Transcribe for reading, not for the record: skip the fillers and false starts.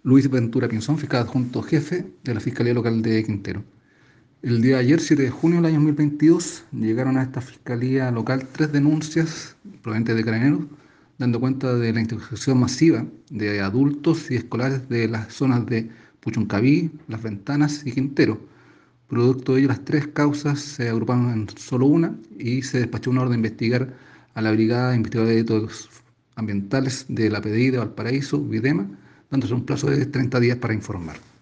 Luis Ventura Pinzón, fiscal adjunto jefe de la Fiscalía Local de Quintero. El día de ayer, 7 de junio del año 2022, llegaron a esta Fiscalía Local tres denuncias provenientes de Carabineros, dando cuenta de la intoxicación masiva de adultos y escolares de las zonas de Puchuncaví, Las Ventanas y Quintero. Producto de ello, las tres causas se agruparon en solo una y se despachó una orden de investigar a la Brigada Investigadora de Delitos Ambientales de la PDI de Valparaíso, Videma, dándose un plazo de 30 días para informar.